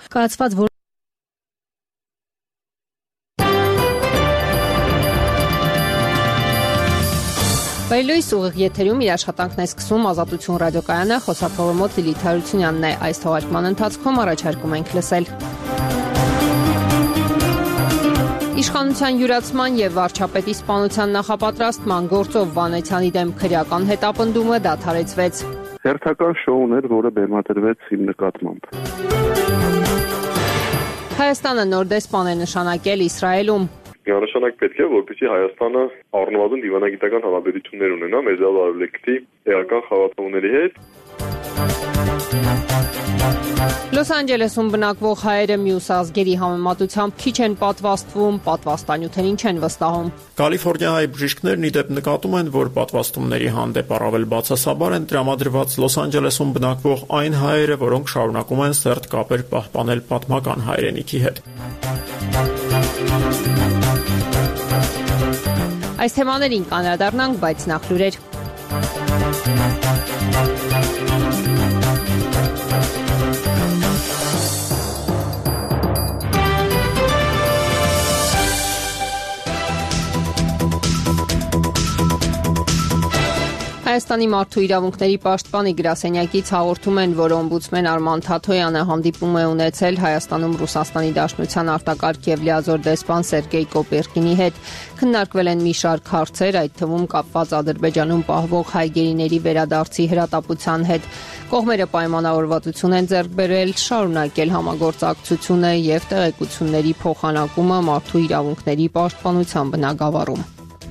Կայացված որ Բայլույս ուղիղ եթերում իր աշխատանքն է սկսում Ազատություն ռադիոկայանը, խոսափողը մոտ Լիլիթ Հարությունյանն է։ Այս թողարկման ընթացքում առաջարկում ենք լսել Իշխանության յուրացման եւ վարչապետի սպանության նախապատրաստման գործով Վանեցյանի դեմ քրեական հետապնդումը դադարեցվեց։ Հերթական շոուներ, որը բեմադրվեց իմ նկատմամբ։ Հայաստանը նոր դեսպան է նշանակել Իսրայելում։ Միանշանակ պետք է, որպեսզի Հայաստանը առնվազն դիվանագիտական հարաբերություններ ունենա Մերձավոր Արևելքի էական խաղաղությունների հետ։ Լոս Անջելեսում բնակվող հայերը մյուս ազգերի համեմատությամբ քիչ են պատվաստվում, պատվաստանյութերին չեն վստահում։ Կալիֆոռնիայի բժիշկներն ի դեպ նկատում են, որ պատվաստումների հանդեպ առավել բացասաբար են տրամադրված Լոս Անջելեսում բնակվող այն հայերը, որոնք շարունակում են սերտ կապեր պահպանել պատմական հայրենիքի հետ։ Այս թեմաներին կանդրադառնանք, բայց նախ լուրեր։ Հայաստանի մարդու իրավունքների պաշտպանի գրասենյակից հաղորդում են, որ օմբուդսմեն Արման Թաթոյանը հանդիպում է ունեցել Հայաստանում Ռուսաստանի Դաշնության արտակարգ եւ լիազոր դեսպան Սերգեյ Կոպերկինի հետ։ Քննարկվել են մի շարք հարցեր, այդ թվում կապված Ադրբեջանում պահվող հայ գերիների վերադարձի հրատապության հետ։ Կողմերը պայմանավորվածություն են ձեռք բերել շարունակել համագործակցությունը եւ տեղեկությունների փոխանակումը մարդու իրավունքների պաշտպանության բնագավառում։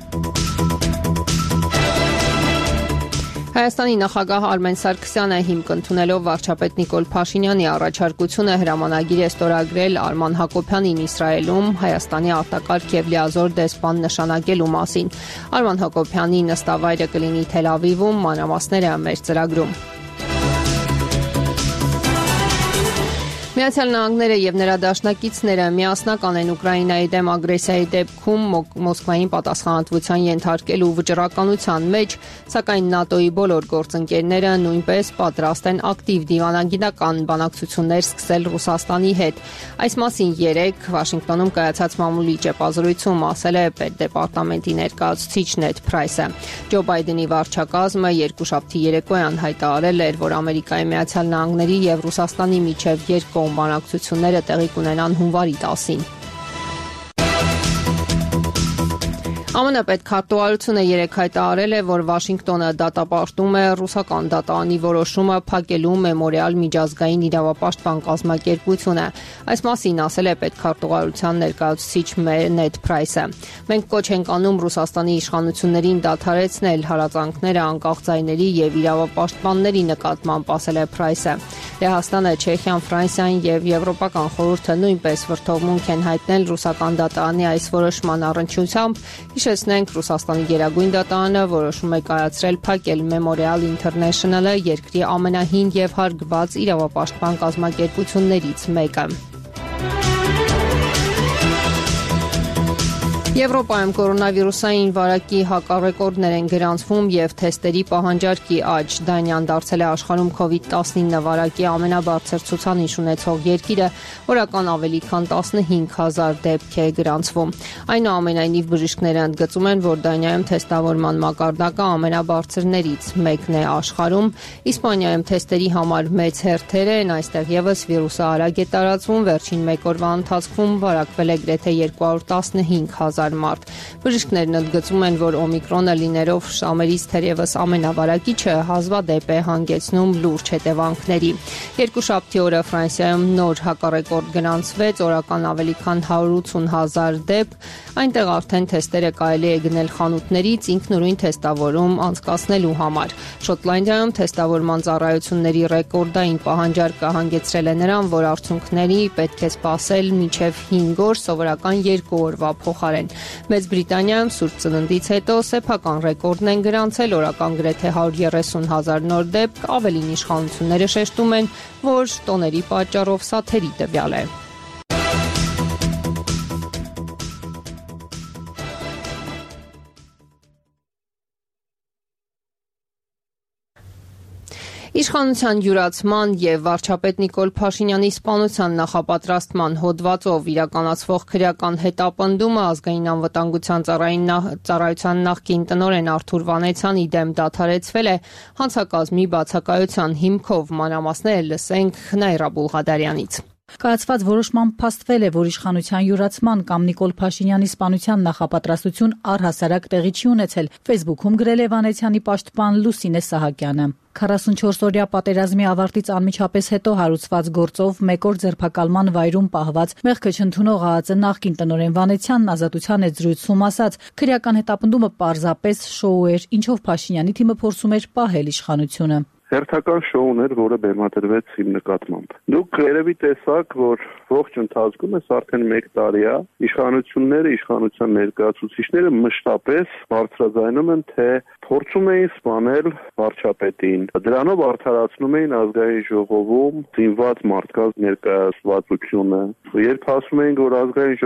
Հայաստանի նախագահ Արմեն Սարգսյանը հիմք ընդունելով վարչապետ Նիկոլ Փաշինյանի առաջարկությունը հրամանագիր է ստորագրել Արման Հակոբյանին Իսրայելում Հայաստանի արտակարգ եւ լիազոր դեսպան նշանակելու մասին։ Արման Հակոբյանի նստավայրը կլինի Թել Ավիվում, մանրամասները մեր ծրագրում։ Միացյալ Նահանգները եւ նրա դաշնակիցները միասնական են Ուկրաինայի դեմ ագրեսիայի դեպքում Մոսկվային պատասխանատվության ենթարկելու վճռականության մեջ, սակայն ՆԱՏՕ-ի բոլոր գործընկերները նույնպես պատրաստ են ակտիվ դիվանագիտական բանակցություններ սկսել Ռուսաստանի հետ։ Այս մասին երեկ Վաշինգտոնում կայացած մամուլի ճեպազրույցում ասել է Պետդեպարտամենտի ներկայացուցիչ Նեդ Փրայսը։ Ջո Բայդենի վարչակազմը երկուշաբթի երեկոյան հայտարարել էր, որ Ամերիկայի Միացյալ Նահանգների եւ Ռուսաստանի միջև երկկողմ բանակցությունները տեղի կունենան հունվարի 10-ին։ ԱՄՆ պետքարտուղարությունը երեկ հայտարարել է, որ Վաշինգտոնը դատապարտում է ռուսական դատարանի որոշումը փակելու Մեմորիալ միջազգային իրավապաշտպան կազմակերպությունը։ Այս մասին ասել է պետքարտուղարության ներկայացուցիչ Նեդ Փրայսը։ Մենք կոչ ենք անում Ռուսաստանի իշխանություններին դադարեցնել հալածանքները անկախ ձայների եւ իրավապաշտպանների նկատմամբ, ասել է Փրայսը։ Լեհաստանը, Չեխիան, Ֆրանսիան եւ Եվրոպական խորհուրդը նույնպես վրդովմունք են հայտնել ռուսական դատարանի այս որոշման առնչությամբ։ Հիշեցնենք, Ռուսաստանի գերագույն դատարանը որոշում է կայացրել փակել Memorial International-ը երկրի ամենահին եւ հարգված իրավապաշտպան կազմակերպություններից մեկը։ Եվրոպայում կորոնավիրուսային վարակի հակառեկորդներ են գրանցվում եւ թեստերի պահանջարկի աճ։ Դանիան դարձել է աշխարհում COVID-19 վարակի ամենաբարձր ցուցանիշ ունեցող երկիրը, օրական ավելի քան 15,000 դեպք է գրանցվում։ Այնուամենայնիվ բժիշկները ընդգծում են, որ Դանիայում թեստավորման մակարդակը ամենաբարձրներից մեկն է աշխարհում։ Իսպանիայում թեստերի համար մեծ հերթեր են, այստեղ եւս վիրուսը արագ է տարածվում, վերջին մեկ օրվա ընթացքում վարակվել է գրեթե 215,000 մարդ։ Բժիշկներն ընդգծում են, որ օմիկրոնը լինելով շամերից թերևս ամենավարակիչը հազվադեպ է հանգեցնում լուրջ հետևանքների։ Երկուշաբթի օրը Ֆրանսիայում նոր հակառեկորդ գրանցվեց, օրական ավելի քան 180,000 դեպք։ Այնտեղ արդեն թեստերը կարելի է գնել խանութներից ինքնուրույն թեստավորում անցկացնելու համար։ Շոտլանդիայում թեստավորման ծառայությունների ռեկորդային պահանջարկը հանգեցրել է նրան, որ արդյունքների պետք է սպասել մինչև 5 օր սովորական 2 օրվա փոխարեն։ Մեծ Բրիտանիայում Սուրբ Ծննդից հետո սեփական ռեկորդն են գրանցել, օրական գրեթե 130,000 նոր դեպք, ավելին իշխանությունները շեշտում են, որ տոների պատճառով սաթերի տվյալ է։ Իշխանության յուրացման եւ վարչապետ Նիկոլ Փաշինյանի սպանության նախապատրաստման հոդվածով իրականացվող քրեական հետապնդումը ազգային անվտանգության ծառայության նախկին տնօրեն Արթուր Վանեցյանի դեմ դադարեցվել է հանցակազմի բացակայության հիմքով։ Մանրամասները լսենք Նաիրա Բուլղադարյանից։ Կայացված որոշմամբ փաստվել է, որ իշխանության յուրացման կամ Նիկոլ Փաշինյանի սպանության նախապատրաստություն առհասարակ տեղի չի ունեցել, Facebook-ում գրել է Վանեցյանի պաշտպան Լուսինե Սահակյանը։ 44-օրյա պատերազմի ավարտից անմիջապես հետո հարուցված գործով մեկ օր ձերբակալման վայրում պահված մեղքը չընդունող ԱԱԾ նախկին տնօրեն Վանեցյանն ազատության հետ զրույցում ասաց, քրեական հետապնդումը պարզապես շոու էր, ինչով Փաշինյանի թիմը փորձում էր պահել իշխանությունը։ Հերթական շոուն էր, որը բեմադրվեց իմ նկատմամբ։ Դուք երևի տեսաք, որ ողջ ընթացքում էս արդեն 1 տարի է, իշխանությունները, իշխանության ներկայացուցիչները մշտապես բարձրաձայնում են, թե փորձում էին սպանել վարչապետին։ Դրանով արդարացնում էին ազգային ժողովում զինված մարդկանց ներկայացվածությունը։ Երբ ասում էին, որ ազգային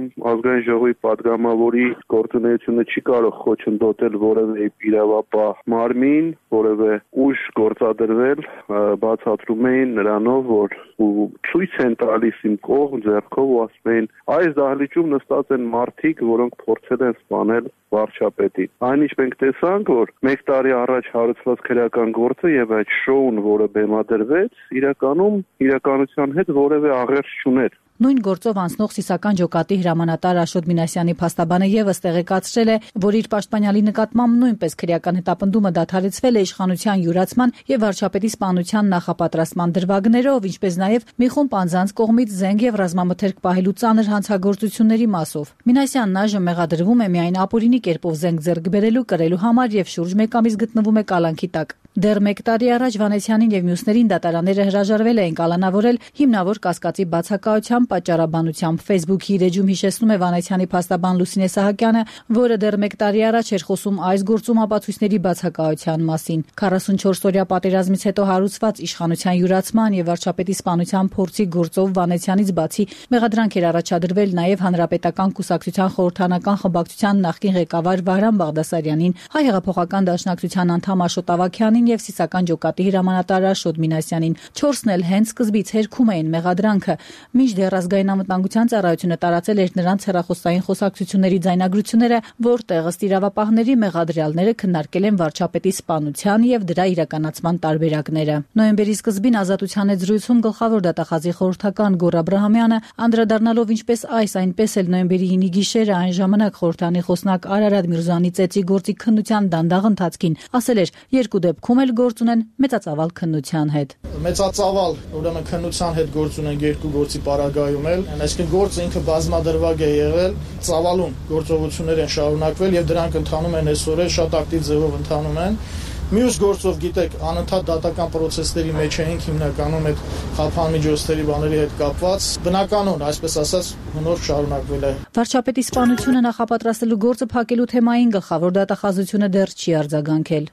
ժողովի падգամավորի գործունեությունը չի կարող խոչընդոտել որևէ իրավապահ մարմին, որևէ ուժ գործադրվել, բացատրում էին նրանով, որ ցույց են տալիս իմ կողմ ձեռքով ու ասում էին, այս դահլիճում նստած են մարդիկ, որոնք փորձել են սպանել վարչապետին։ Այնինչ մենք տեսանք, որ 1 տարի առաջ հարուցված քրեական գործը եւ այդ շոուն, որը բեմադրվեց, իրականության հետ որևէ աղերս չուներ։ Նույն գործով անցնող Սիսական ջոկատի հրամանատար Աշոտ Մինասյանի փաստաբանը եւս տեղեկացրել է, որ իր պաշտպանյալի նկատմամբ նույնպես քրեական հետապնդումը դադարեցվել է իշխանության յուրացման եւ վարչապետի սպանության նախապատրաստման դրվագներով, ինչպես նաեւ մի խումբ անձանց կողմից զենք եւ ռազմամթերք պահելու ծանր հանցագործությունների մասով։ Մինասյանն այժմ մեղադրվում է միայն ապօրինի կերպով զենք ձեռք բերելու, կրելու համար եւ շուրջ 1 ամիս գտնվում է կալանքի տակ։ Դեռ 1 տարի առաջ Վանեցյանին եւ մյուսներին դատարանները հրաժարվել էին կալանավորել հիմնավոր կասկածի բացակայությամբ պատճառաբանությամբ։ Facebook-ի իր էջում հիշեցնում է Վանեցյանի փաստաբան Լուսինե Սահակյանը, որը դեռ 1 տարի առաջ էր խոսում այս գործում ապացույցների բացակայության մասին։ 44-օրյա պատերազմից հետո հարուցված իշխանության յուրացման եւ վարչապետի սպանության փորձի գործով Վանեցյանից բացի մեղադրանք էր առաջադրվել նաեւ Հանրապետական կուսակցության խորհրդանական խմբակցության նախկին ղեկավար Վահրամ Բաղդասարյանին, Հայ հեղափոխական դաշնակցության անդամ Աշոտ Ավագյանին եւ Սիսական ջոկատի հրամանատար Աշոտ Մինասյանին։ 4-ն էլ հենց սկզբից հերքում էին մեղադրանքը, մինչդեռ ազգային անվտանգության ծառայությունը տարածել էր նրանց հեռախոսային խոսակցությունների ձայնագրությունները, որտեղ ըստ իրավապահների մեղադրյալները քննարկել են վարչապետի սպանության եւ դրա իրականացման տարբերակները։ Նոյեմբերի սկզբին ազատության հետ զրույցում գլխավոր դատախազի խորհրդական Գոռ Աբրահամյանը, անդրադառնալով ինչպես այս, այնպես էլ նոյեմբերի 9-ի գիշերը այն ժամանակ խորհրդանի խոսնակ Արարատ Միրզոյանի ծեծի գործի քննության դանդաղ ընթացքին, ասել էր, երկու դեպքում էլ գործ ունեն մեծածավալ քննության հետ։ Մեծածավալ, ուրեմն քննության հետ գործ ունեն երկու գործի պարագայում էլ, այսինքն գործը ինքը բազմադրվակ է եղել, ծավալուն գործողություններ են շարունակվել եւ դրանք ընթանում են այսօր էլ շատ ակտիվ ձևով ընթանում են։ Մյուս գործով գիտեք, անընդհատ դատական process-ների մեջ էինք հիմնականում այդ խափանմիջոցների բաների հետ կապված, բնականon, այսպես ասած, հնոր շարունակվել է։ Վարչապետի սպանությունը նախապատրաստելու գործը փակելու թեմային գլխավոր դատախազությունը դեռ չի արձագանքել։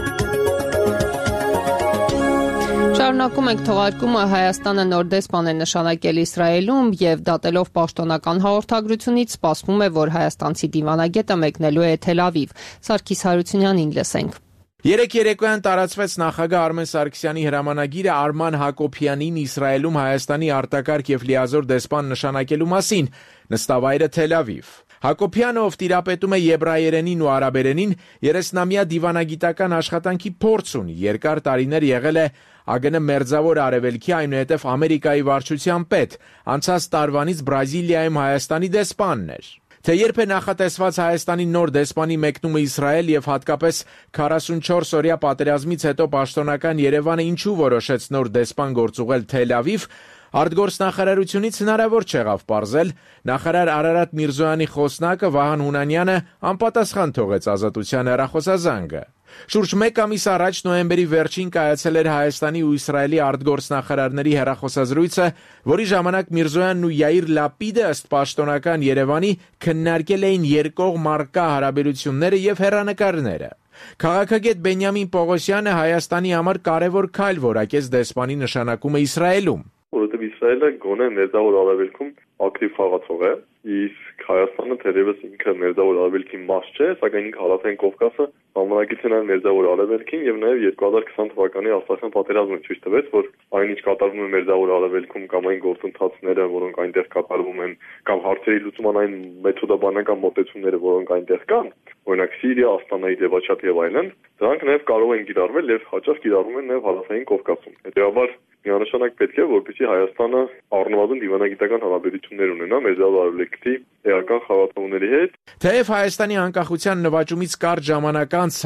Շարունակում ենք թողարկումը Հայաստանը նոր դեսպան է նշանակել Իսրայելում եւ դատելով պաշտոնական հաղորդագրությունից սպասվում է, որ հայաստանցի դիվանագետը մեկնելու է Թել Ավիվ։ Սարգիս Հարությունյանին լսենք։ Երեկ երեկոյան տարածվեց նախագահ Արմեն Սարգսյանի հրամանագիրը Արման Հակոբյանին Իսրայելում Հայաստանի արտակարգ եւ լիազոր դեսպան նշանակելու մասին, նստավայրը Թել Ավիվ։ Հակոբյանը, ով տիրապետում է եբրայերենին ու արաբերենին, 30-ամյա դիվանագիտական աշխատանքի փորձ ունի, երկար տարիներ եղել է ԱԳՆ Մերձավոր Արևելքի, այնուհետև Ամերիկայի վարչության պետ, անցած տարվանից Բրազիլիայում Հայաստանի դեսպանն էր։ Թե երբ է նախատեսված Հայաստանի նոր դեսպանի մեկնումը Իսրայել եւ հատկապես 44-օրյա պատերազմից հետո պաշտոնական Երևանը ինչու որոշեց նոր դեսպան գործուղել Թել Ավիվ, արտգործնախարարությունից հնարավոր չեղավ պարզել, նախարար Արարատ Միրզոյանի խոսնակը Վահան Հունանյանը անպատասխան թողեց Ազատության հեռախոսազանգը։ Շուրջ 1 ամիս առաջ նոյեմբերի վերջին կայացել էր Հայաստանի ու Իսրայելի արտգործնախարարների հեռախոսազրույցը, որի ժամանակ Միրզոյանն ու Յայիր Լապիդը ըստ պաշտոնական Երևանի քննարկել էին երկկողմ առկա հարաբերությունները եւ հեռանկարները։ Քաղաքագետ Բենյամին Պողոսյանը Հայաստանի համար կարևոր քայլ որակեց դեսպանի նշանակումը Իսրայելում։ Որովհետև Իսրայելը գոնե Մերձավոր Արևելքում ակտիվ խաղացող է, իսկ Հայաստանը թերևս ինքը Մերձավոր Արևելքի մաս չէ, սակայն ինքը Հարավային Կովկասը համանագից են Մերձավոր Արևելքին եւ նաեւ 2020 թվականի Արցախյան պատերազմը ցույց տվեց, որ այնինչ կատարվում է Մերձավոր Արևելքում կամ այն գործընթացները, որոնք այնտեղ կատարվում են, կամ հարցերի լուծման այն մեթոդաբանական մոտեցումները, որոնք այնտեղ կան, օրինակ Սիրիա, Աստանայի ձևաչափ եւ այլն, դրանք նաեւ կարող են կիրառվել եւ հաճախ կիրառվում են նաեւ Հարավային Կովկասում։ Հետեւաբար միանշանակ պետք է, որպեսզի Հայաստանը առնվազն դիվանագիտական հարաբերություններ ունենա Մերձավոր Արևելքի էական խաղացողների հետ։ Թեև Հայաստանի անկախության նվաճումից կարճ ժամանակ անց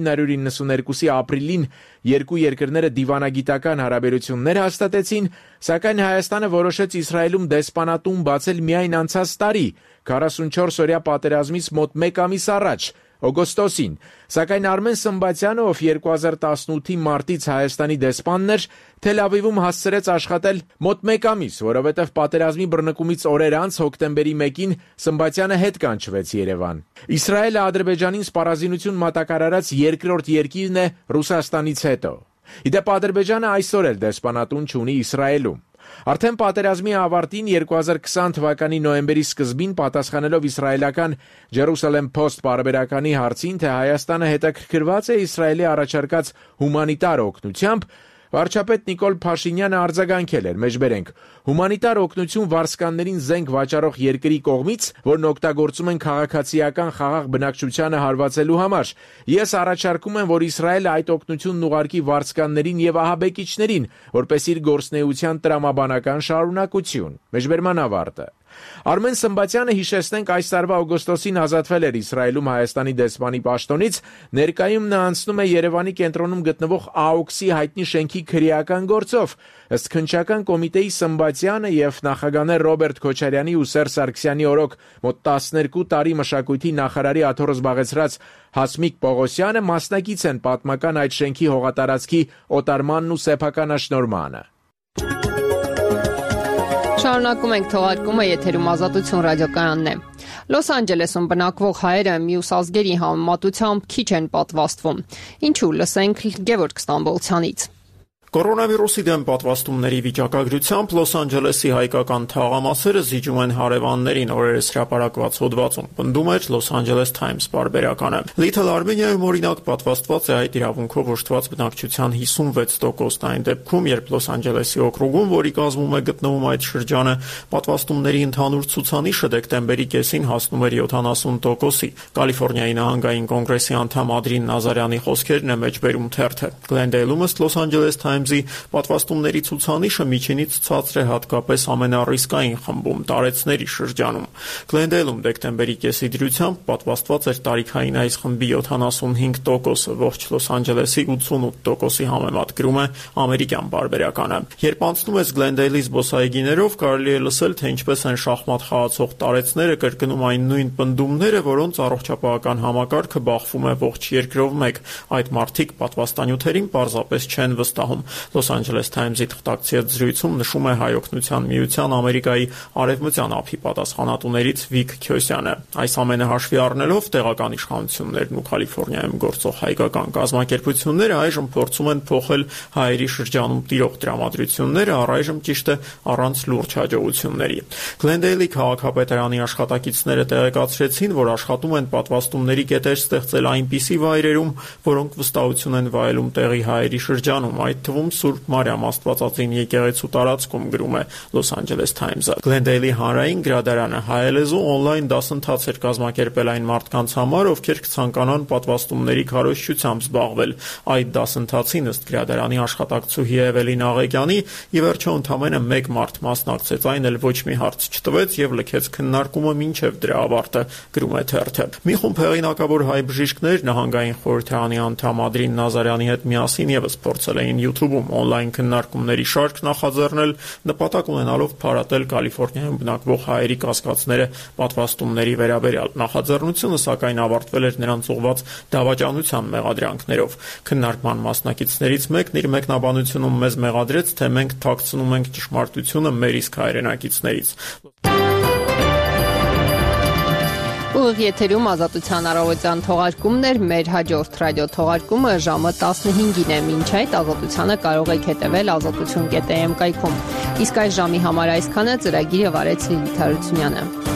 1992-ի ապրիլին երկու երկրները դիվանագիտական հարաբերություններ հաստատեցին, սակայն Հայաստանը որոշեց Իսրայելում դեսպանատուն բացել միայն անցած տարի, 44-օրյա պատերազմից մոտ 1 ամիս առաջ, օգոստոսին, սակայն Արմեն Սմբատյանը, ով 2018-ի մարտից Հայաստանի դեսպանն էր, Թել Ավիվում հասցրեց աշխատել մոտ 1 ամիս, որովհետև պատերազմի բռնկումից օրեր անց հոկտեմբերի 1-ին Սմբատյանը հետ կանչվեց Երևան։ Իսրայելը Ադրբեջանին սպառազինություն մատակարարած երկրորդ երկիրն է Ռուսաստանից հետո։ Իդեպ Ադրբեջանը այսօր էլ դեսպանատուն չունի Իսրայելում։ Արդեն պատերազմի ավարտին 2020 թվականի նոյեմբերի սկզբին պատասխանելով իսրայելական Jerusalem Post պարբերականի հարցին, թե Հայաստանը հետաքրքրված է Իսրայելի առաջարկած հումանիտար օգնությամբ, վարչապետ Նիկոլ Փաշինյանը արձագանքել էր, մեջբերենք, հումանիտար օգնություն վարձկաններին զենք վաճառող երկրի կողմից, որն օգտագործում են քաղաքացիական խաղաղ բնակչությանը հարվածելու համար։ Ես առաջարկում եմ, որ Իսրայելը այդ օգնությունն ուղարկի վարձկաններին եւ ահաբեկիչներին, որպես իր գործնեության տրամաբանական շարունակություն։ Մեջբերման ավարտը։ Արմեն Սմբատյանը, հիշեցնենք, այս տարվա օգոստոսին ազատվել էր Իսրայելում Հայաստանի դեսպանի պաշտոնից, ներկայում նա անցնում է Երևանի կենտրոնում գտնվող ԱՕՔՍ-ի հայտնի շենքի քրեական գործով։ Ըստ քննչական կոմիտեի Սմբատյանը եւ նախագահներ Ռոբերտ Քոչարյանի ու Սերժ Սարգսյանի օրոք մոտ 12 տարի մշակույթի նախարարի աթոռը զբաղեցրած Հասմիկ Պողոսյանը մասնակից են պատմական այդ շենքի հողատարածքի օտարմանն ու սեփականաշնորհմանը։ Շարունակում ենք թողարկումը, եթերում Ազատություն ռադիոկայանն է։ Լոս Անջելեսում բնակվող հայերը մյուս ազգերի համեմատությամբ քիչ են պատվաստվում։ Ինչու՞, լսենք Գևորգ Ստամբոլցյանից։ Կորոնավիրուսի դեմ պատվաստումների վիճակագրությամբ Լոս Անջելեսի հայկական թաղամասերը զիջում են հարևաններին, օրերս հրապարակված հոդվածում պնդում էր Լոս Անջելես Թայմս պարբերականը։ Little Armenia-ում օրինակ պատվաստված է այդ իրավունքով օժտված բնակչության 56%-ն, այն դեպքում, երբ Լոս Անջելեսի օկրուգում, որի կազմում է գտնվում այդ շրջանը, պատվաստումների ընդհանուր ցուցանիշը դեկտեմբերի կեսին հասնում էր 70%-ի։ Կալիֆոռնիայի նահանգային կոնգրեսի անդամ Ադրին Նազարյանի խոսքերն է մեջբերում թերթը։ Glendale-ում ըստ Լոս Անջելես պատվաստումների ցուցանիշը միջինից ցածր է հատկապես ամենառիսկային խմբում տարեցների շրջանում։ Glendale-ում դեկտեմբերի կեսի դրությամբ պատվաստված էր տարիքային այս խմբի 75%-ը, ողջ Լոս Անջելեսի 88%-ի համեմատ, գրում է ամերիկյան պարբերականը։ Երբ անցնում ես Glendale-ի զբոսայգիներով, կարելի է լսել, թե ինչպես են շախմատ խաղացող տարեցները կրկնում այն նույն պնդումները, որոնց առողջապահական համակարգը բախվում է ողջ երկրով մեկ։ Այդ մարդիկ պատվաստանյութերին պարզապես չեն վստահում։ Լոս Անջելես Թայմսի թղթակցի հետ զրույցում նշում է Հայ օգնության միության Ամերիկայի արևմտյան ափի պատասխանատուներից Վիկ Քյոսյանը։ Այս ամենը հաշվի առնելով տեղական իշխանություններն ու Կալիֆոռնիայում գործող հայկական կազմակերպությունները այժմ փորձում են փոխել հայերի շրջանում տիրող տրամադրությունները, առայժմ ճիշտ է առանց լուրջ հաջողությունների։ Glendale-ի քաղաքապետարանի աշխատակիցները տեղեկացրեցին, որ աշխատում են պատվաստումների կետեր ստեղծել այնպիսի վայրերում, որոնք վստահություն են վայելում տեղի հայերի շրջանում, այդ թվում Սուրբ Մարիամ Աստվածածին եկեղեցու տարածքում, գրում է Լոս Անջելես Թայմսը։ Glendale-ի հանրային գրադարանը հայելեզու օնլայն դասընթաց էր կազմակերպել այն մարդկանց համար, ովքեր կցանկանան պատվաստումների քարոզչությամբ զբաղվել։ Այդ դասընթացին ըստ գրադարանի աշխատակցուհի Էվելին Աղեկյանի ի վերջո ընդամենը 1 մարդ մասնակցեց, այն էլ ոչ մի հարց չտվեց եւ լքեց քննարկումը մինչեւ դրա ավարտը, գրում է թերթը։ Մի խումբ հեղինակավոր հայ բժիշկներ նահանգային խորհրդարանի անդամ Ադրին Նազարյանի հետ միասին եւս փորձել էին YouTube-ում օնլայն քննարկումների շարք նախաձեռնել, նպատակ ունենալով փարատել Կալիֆոռնիայում բնակվող հայերի կասկածները պատվաստումների վերաբերյալ։ Նախաձեռնությունը սակայն ավարտվել էր նրանց ուղղված դավաճանության մեղադրանքներով։ Քննարկման մասնակիցներից մեկն իր մեկնաբանությունում մեզ մեղադրեց, թե մենք թաքցնում ենք ճշմարտությունը մեր իսկ հայրենակիցներից։ Ուղիղ եթերում Ազատության առավոտյան թողարկումներ, մեր հաջորդ ռադիո թողարկումը ժամը 15-ին է։ Մինչ այդ Ազատությանը կարող եք հետևել azatutun.am կայքում։ Իսկ այս ժամի համար այսքանը, ծրագիրը վարեց Լիլիթ Հարությունյանը։